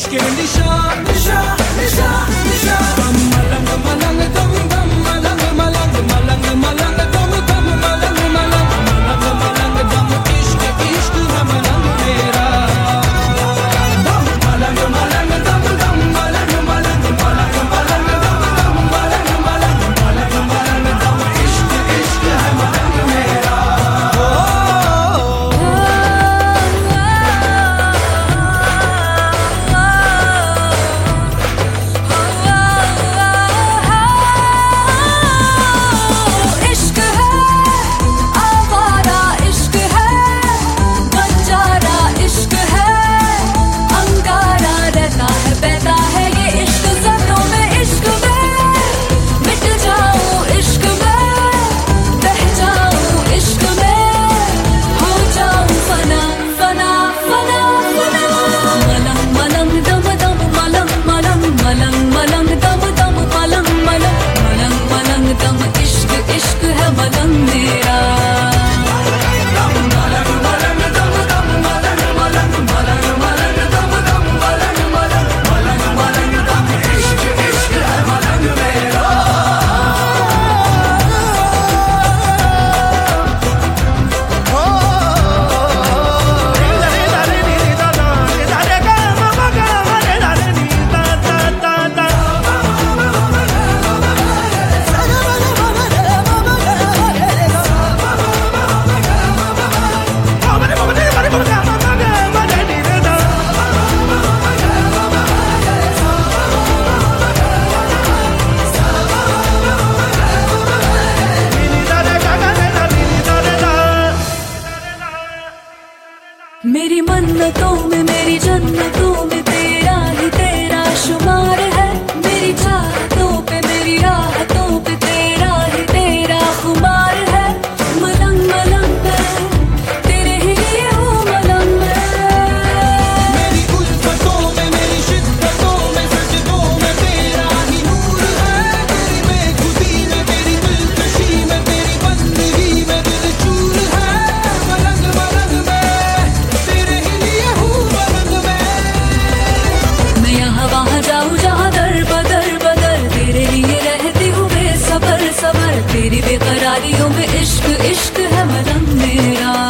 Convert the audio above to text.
के निशा निशा निशा निशा दम मलंग मलंग दम दम मलंग मलंग मलंग मलंग दम दम मलंग मलंग मलंग मलंग दम इश्क इश्क है मलंग मेरा दम मलंग मलंग दम दम मलंग मलंग मलंग मलंग दम दम मलंग मलंग मलंग मलंग दम इश्क इश्क है मलंग मेरा। मेरी मन्नतों में मेरी जन्नतों में तेरा ही तेरा शुमार है। मेरी चाहतों पे मेरी राहतों पे तेरा ही तेरा खुमार है। मलंग मलंग मैं तेरे ही लिए हूँ मलंग मैं। मेरी उल्फतों में मेरी शिद्दतों में सजदों में तेरा ही नूर है। तेरी बेखुदी में तेरी दिलकशी में तेरी बंदगी में दिल चूर है। मलंग मलंग मैं यहाँ वहाँ जाऊँ जहाँ दर बदर बदर तेरे लिए रहती हूँ बेसबर सबर। तेरी बेकरारियों में इश्क इश्क है मलंग मेरा।